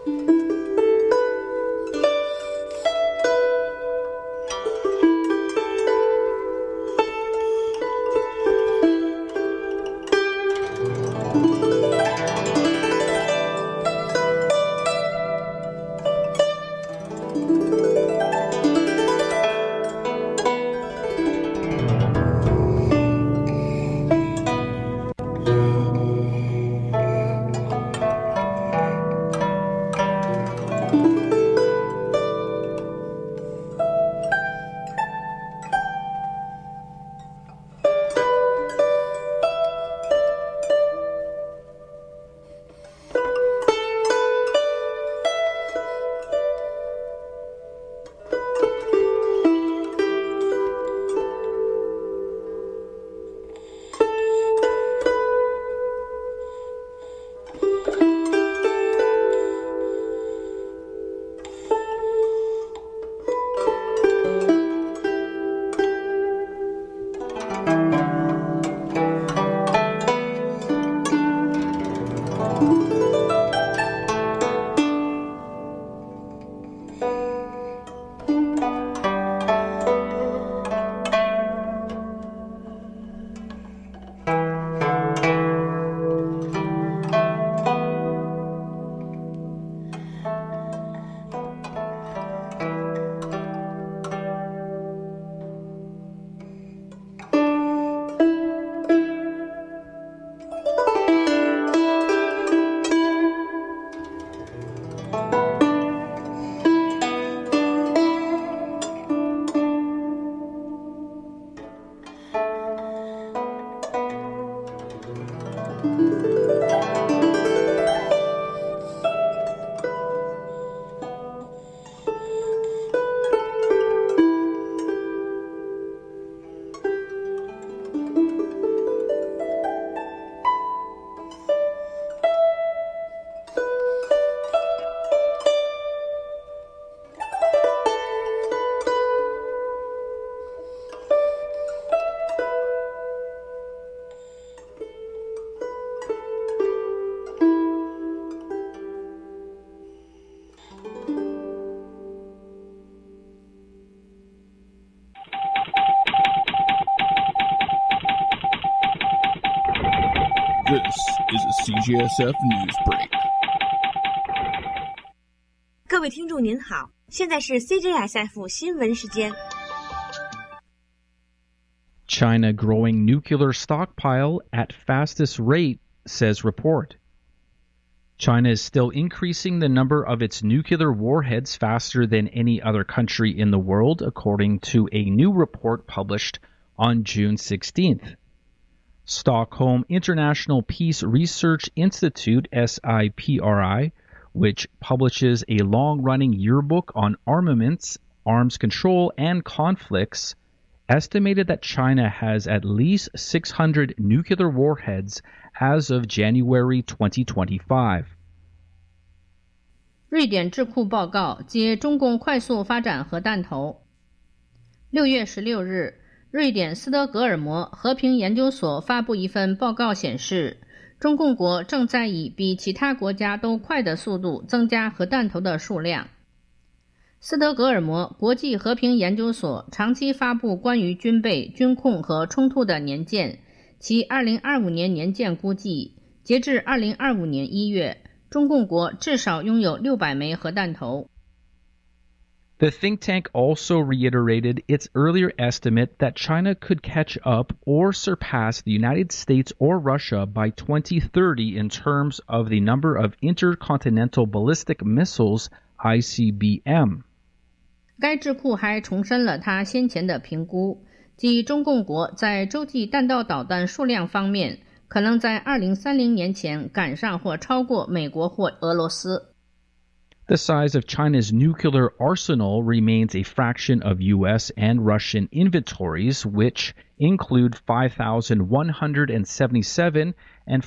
This is a CJSF News Break. 各位听众您好，现在是 CJSF 新闻时间。 China growing nuclear stockpile at fastest rate, says report. China is still increasing the number of its nuclear warheads faster than any other country in the world, according to a new report published on June 16th. Stockholm International Peace Research Institute, SIPRI, which publishes a long-running yearbook on armaments, arms control, and conflicts, estimated that China has at least 600 nuclear warheads as of January 2025. 瑞典智库报告接中共快速发展核弹头。6月16日，瑞典斯德哥尔摩和平研究所发布一份报告显示，中共国正在以比其他国家都快的速度增加核弹头的数量。斯德哥尔摩国际和平研究所长期发布关于军备、军控和冲突的年鉴，其2025年年鉴估计，截至2025年1月，中共国至少拥有600枚核弹头。 The think tank also reiterated its earlier estimate that China could catch up or surpass the United States or Russia by 2030 in terms of the number of intercontinental ballistic missiles, ICBM. 该智库还重申了他先前的评估，即中共国在洲际弹道导弹数量方面，可能在2030年前赶上或超过美国或俄罗斯。 The size of China's nuclear arsenal remains a fraction of U.S. and Russian inventories, which include 5,177 and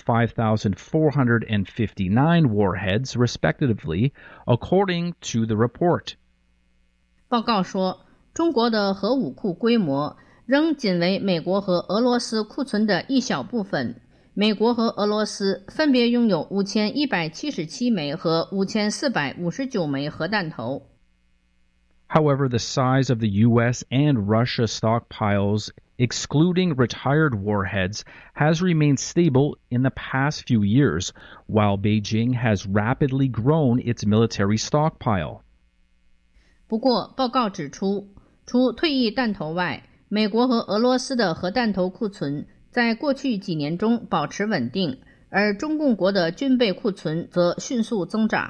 5,459 warheads, respectively, according to the report. 报告说，中国的核武库规模仍仅为美国和俄罗斯库存的一小部分， 美国和俄罗斯分别拥有5177枚和5459枚核弹头。 However, the size of the U.S. and Russia stockpiles, excluding retired warheads, has remained stable in the past few years, while Beijing has rapidly grown its military stockpile. 不过，报告指出，除退役弹头外，美国和俄罗斯的核弹头库存在过去几年中保持稳定，而中共国的军备库存则迅速增长。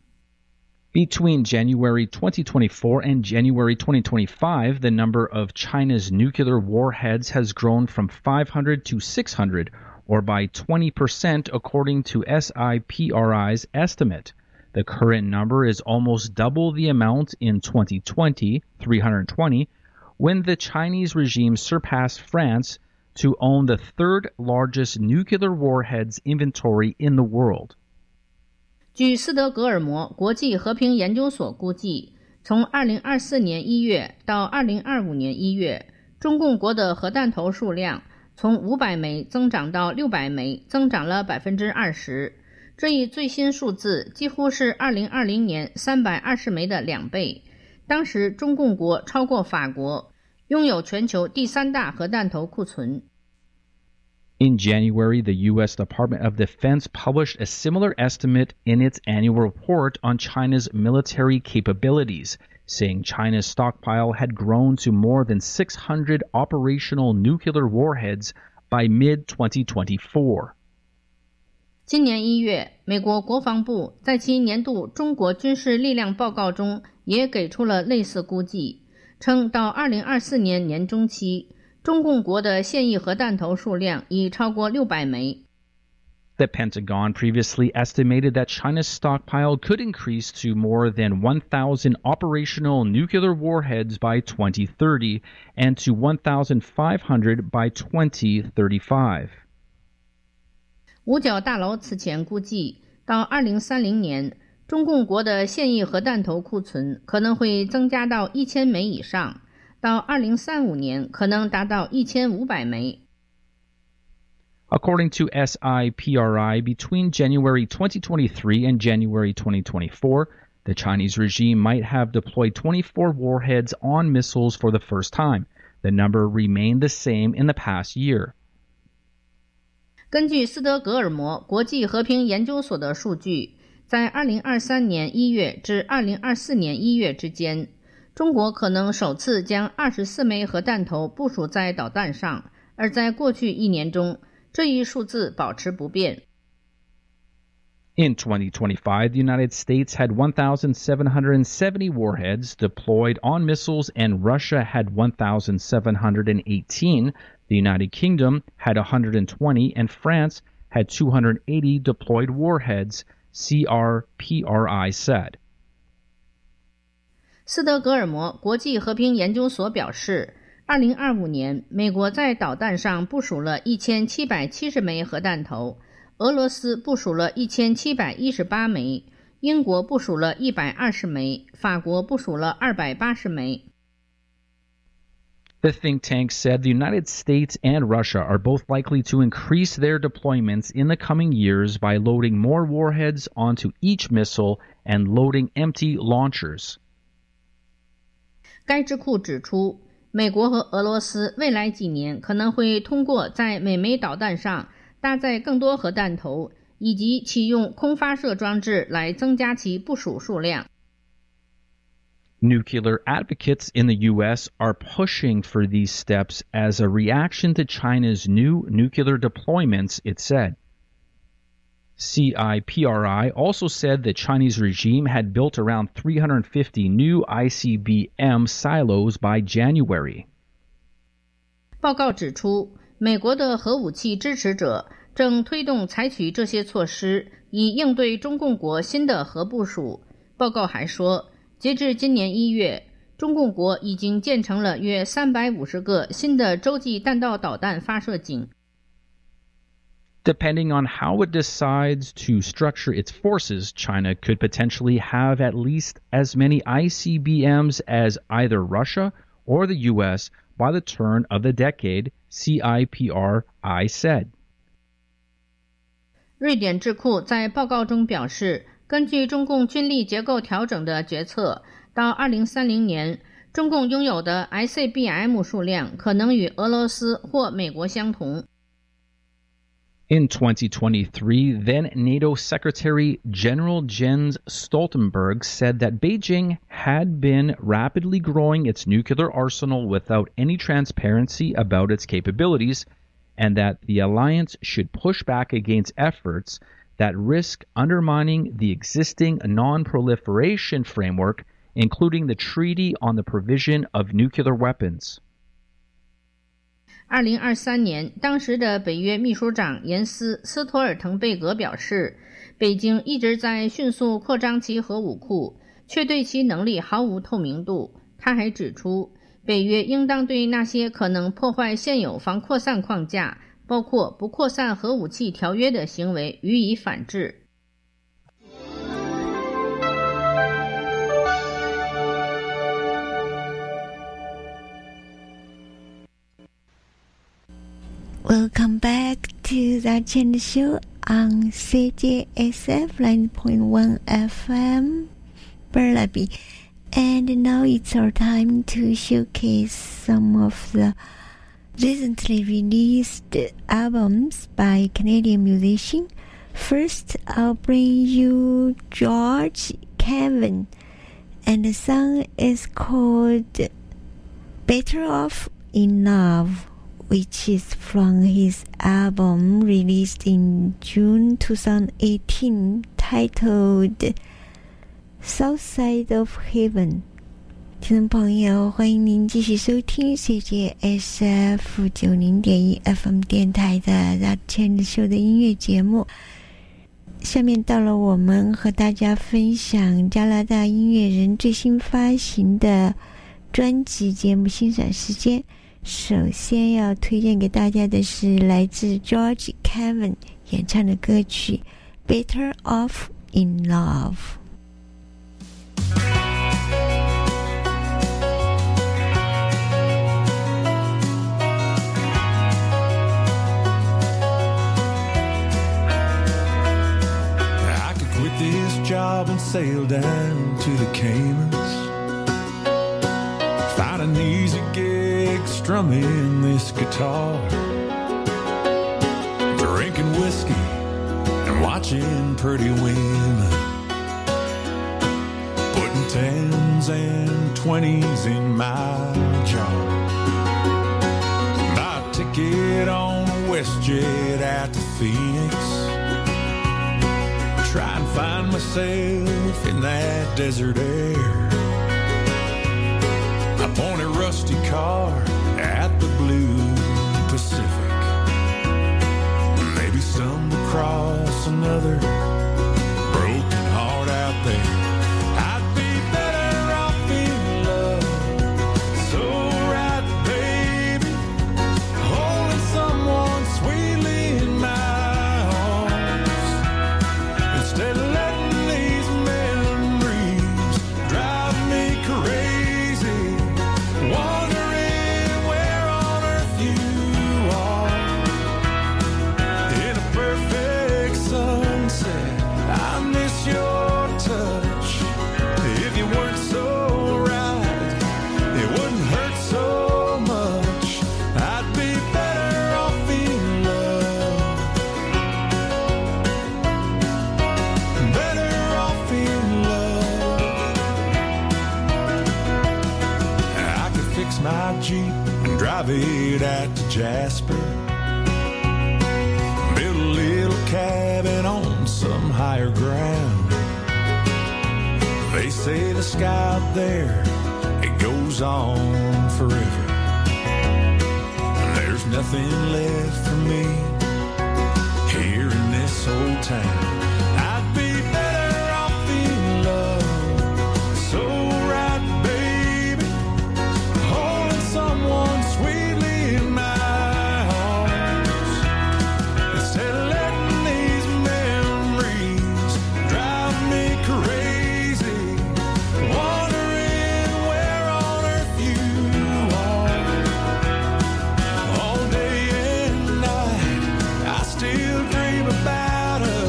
Between January 2024 and January 2025, the number of China's nuclear warheads has grown from 500 to 600, or by 20% according to SIPRI's estimate. The current number is almost double the amount in 2020, 320, when the Chinese regime surpassed France to own the third largest nuclear warheads inventory in the world. 据斯德哥尔摩国际和平研究所估计，从2024年1月到2025年1月，中共国的核弹头数量从500枚增长到600枚，增长了 20%。这一最新数字几乎是2020年320枚的2倍。当时中共国超过法国，拥有全球第3大核弹头库存。 In January, the U.S. Department of Defense published a similar estimate in its annual report on China's military capabilities, saying China's stockpile had grown to more than 600 operational nuclear warheads by mid-2024. 今年1月，美国国防部在其年度中国军事力量报告中也给出了类似估计，称到2024年年中期，中共国的现役核弹头数量已超过600枚。 The Pentagon previously estimated that China's stockpile could increase to more than 1,000 operational nuclear warheads by 2030 and to 1,500 by 2035. 五角大楼此前估计，到2030年，中共国的现役核弹头库存可能会增加到1000枚以上，到2035年可能达到1500枚。 According to SIPRI, between January 2023 and January 2024, the Chinese regime might have deployed 24 warheads on missiles for the first time. The number remained the same in the past year. 根据斯德哥尔摩国际和平研究所的数据，在2023年1月至2024年1月之间，中国可能首次将24枚核弹头部署在导弹上，而在过去1年中，这一数字保持不变。 In 2025, the United States had 1,770 warheads deployed on missiles, and Russia had 1,718. The United Kingdom had 120, and France had 280 deployed warheads, CRPRI said. 斯德哥尔摩国际和平研究所表示，2025年，美国在导弹上部署了1770枚核弹头，俄罗斯部署了1718枚，英国部署了120枚，法国部署了280枚。 The think tank said the United States and Russia are both likely to increase their deployments in the coming years by loading more warheads onto each missile and loading empty launchers. 该智库指出，美国和俄罗斯未来几年可能会通过在每枚导弹上搭载更多核弹头，以及启用空发射装置来增加其部署数量。 Nuclear advocates in the U.S. are pushing for these steps as a reaction to China's new nuclear deployments, it said. CIPRI also said the Chinese regime had built around 350 new ICBM silos by January. 报告指出，美国的核武器支持者正推动采取这些措施，以应对中共国新的核部署。报告还说，截至今年1月，中共国已经建成了约350个新的洲际弹道导弹发射井。 Depending on how it decides to structure its forces, China could potentially have at least as many ICBMs as either Russia or the U.S. by the turn of the decade, CIPRI said. 瑞典智库在报告中表示，根据中共军力结构调整的决策，到2030年，中共拥有的 ICBM 数量可能与俄罗斯或美国相同。 In 2023, then NATO Secretary General Jens Stoltenberg said that Beijing had been rapidly growing its nuclear arsenal without any transparency about its capabilities, and that the alliance should push back against efforts that risk undermining the existing non-proliferation framework, including the Treaty on the Provision of Nuclear Weapons. 2023年，当时的北约秘书长严斯·斯托尔滕贝格表示，北京一直在迅速扩张其核武库，却对其能力毫无透明度。他还指出，北约应当对那些可能破坏现有防扩散框架，包括不扩散核武器条约的行为予以反制。 Welcome back to the Channel Show on CJSF 9.1 FM, Burnaby. And now it's our time to showcase some of the recently released albums by Canadian musicians. First, I'll bring you George Kevin, and the song is called Better Off in Love, which is from his album released in June 2018 titled South Side of Heaven. 听众朋友，欢迎您继续收听 CJSF 90.1 FM 电台的 The Channel Show 的音乐节目。下面到了我们和大家分享加拿大音乐人最新发行的专辑节目欣赏时间。首先要推荐给大家的是来自 George Kevin 演唱的歌曲 Better Off in Love。I could quit this job and sail down to the Caymans, find an easy gig strumming this guitar, drinking whiskey and watching pretty women, putting 10s and 20s in my jar, buy a ticket on a WestJet out to Phoenix, try and find myself in that desert air, up on a rusty car at the Blue Pacific, maybe stumble across another broken heart out there. I'd be better off in love, so right, baby, holding someone sweetly in my arms, instead of letting these memories drive me crazy, wondering where on earth you are. In a perfect sunset, I miss your touch. If you weren't so right, it wouldn't hurt so much. I'd be better off in love, better off in love. I could fix my Jeep and drive it out to Jasper, build a little cabin on some higher ground. They say the sky out there, it goes on forever, and there's nothing left for me here in this old town. I'd be better off in love, so right, baby, holding someone sweetly in my arms, instead of letting these memories drive me crazy, wondering where on earth you are. All day and night, I still dream about us.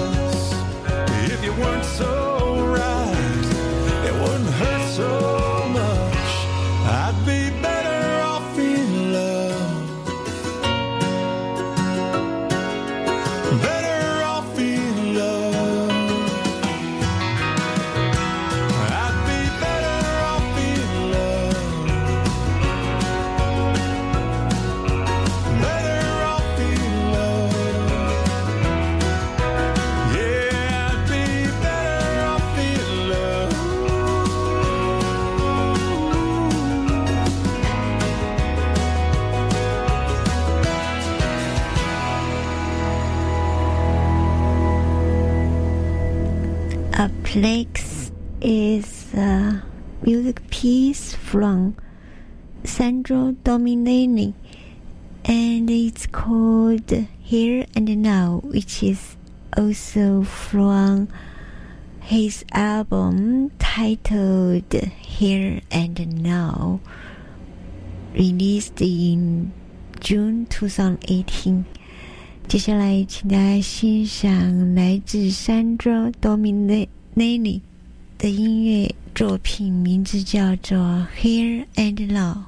Plex is a music piece from Sandro Dominelli, and it's called Here and Now, which is also from his album titled Here and Now, released in June 2018. 接下来请大家欣赏来自Sandro Dominelli 的音乐作品，名字叫做 Here and Now。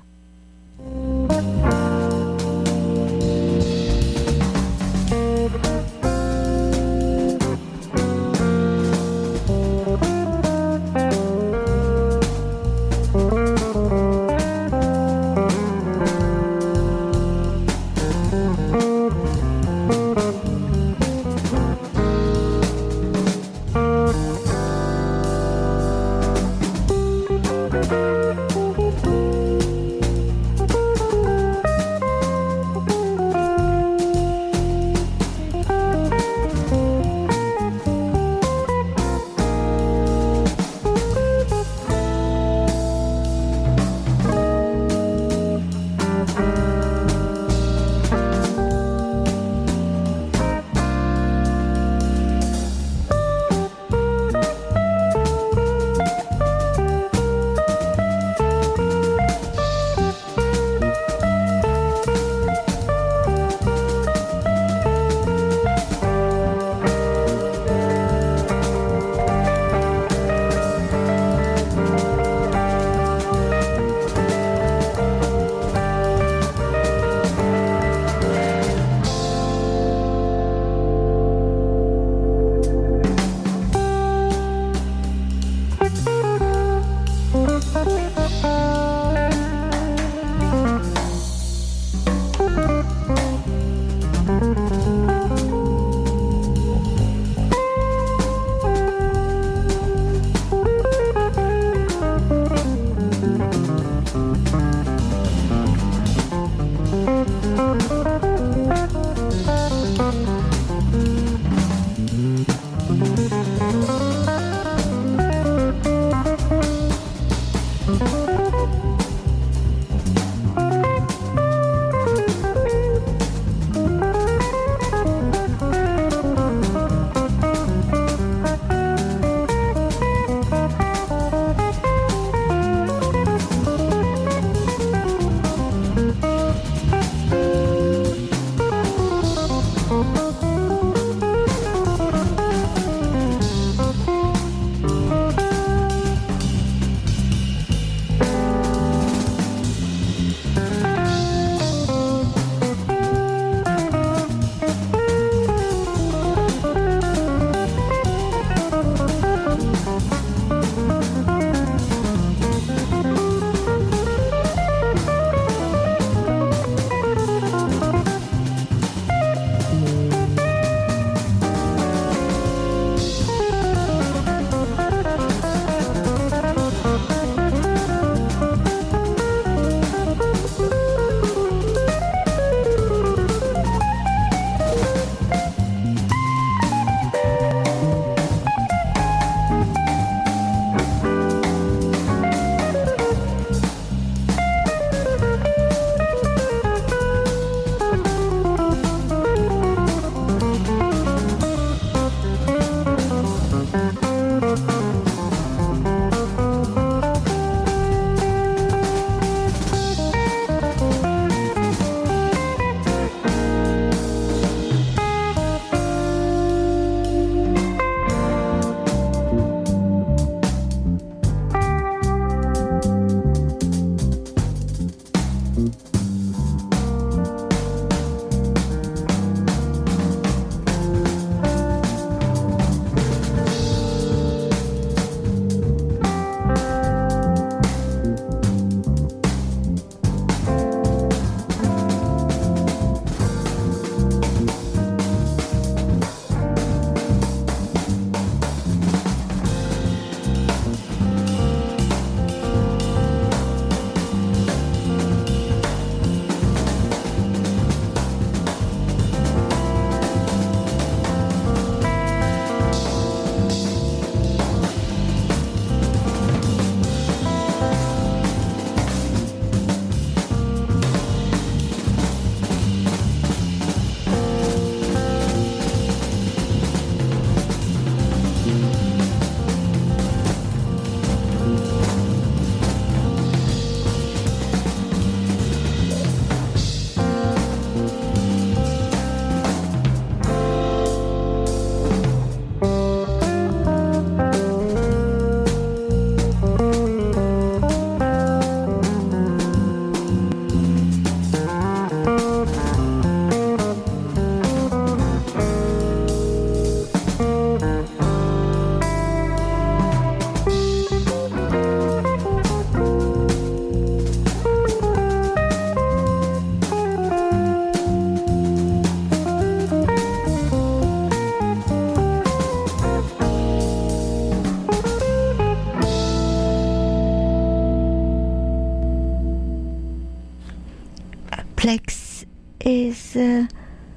Flex is a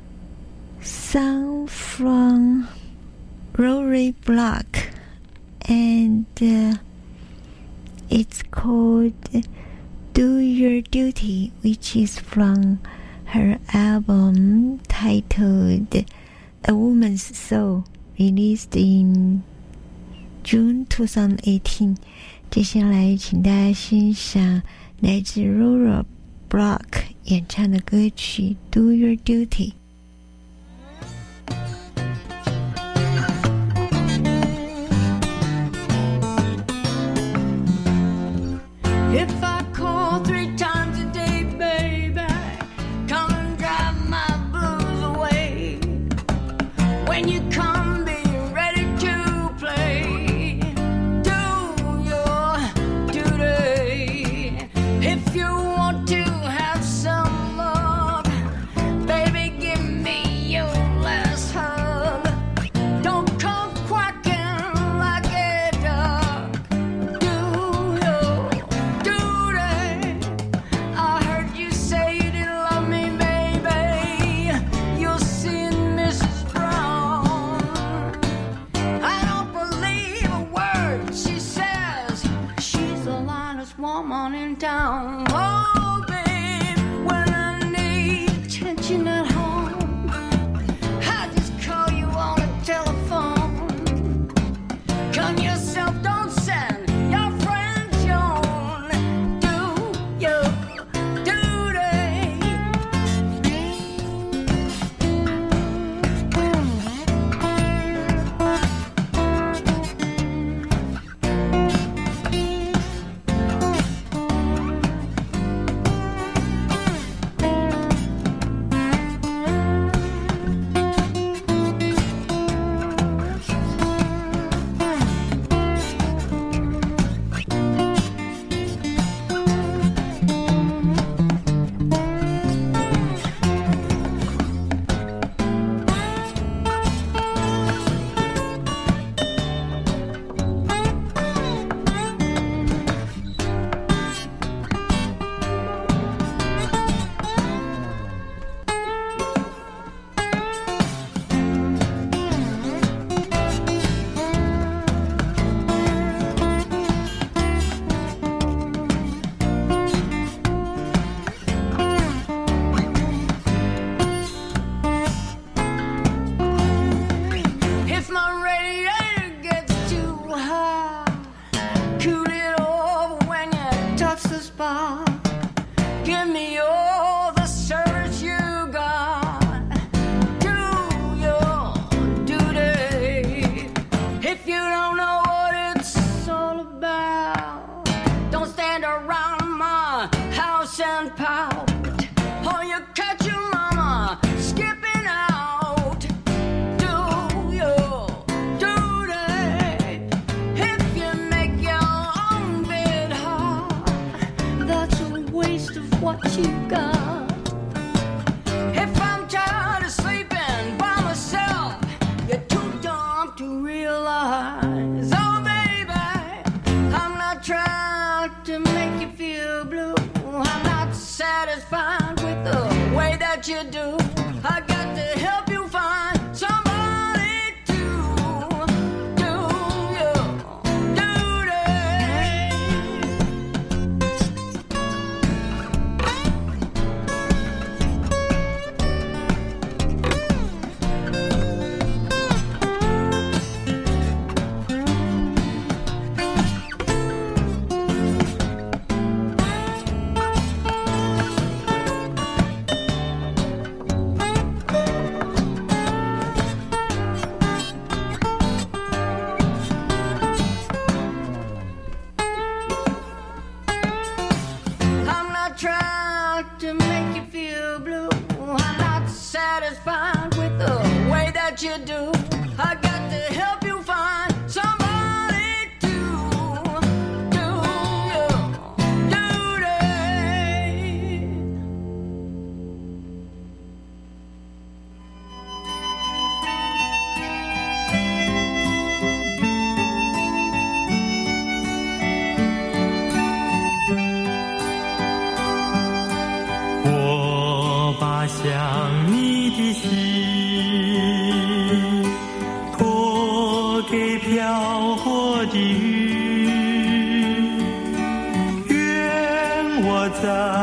song from Rory Block, and it's called Do Your Duty, which is from her album titled A Woman's Soul, released in June 2018. 接下来请大家欣赏来自 Rory Block 演唱的歌曲 Do Your Duty。 If I call 3 times a day, baby, come and drive my blues away. When you come, be ready to play. Do your duty. If you want to have some love, baby, give me your last hug. Don't come quacking like a duck. Do your duty. I heard you say you didn't love me, baby. You'll see in Mrs. Brown. I don't believe a word she says. She's the honest woman in town. Oh, babe, when I need attention at home, I just call you on the telephone. Come yourself, don't send your friend Joan. Do your duty. If my radiator gets too high, cool it over when you touch the spot. Give me all the service you got. Do your duty. If you don't know what it's all about, don't stand around my house and pout, or you catch your mama skipping out. Do your duty. If you make your own bed hard, that's a waste of what you got. If I'm tired of sleeping by myself, you're too dumb to realize. Oh, baby, I'm not trying to make you feel blue. I'm not satisfied with the way that you do. I got to help you find somebody to do your duty. I'm not trying to make you feel blue. I'm not satisfied with the way that you do. I got to help you find somebody to do your duty. está.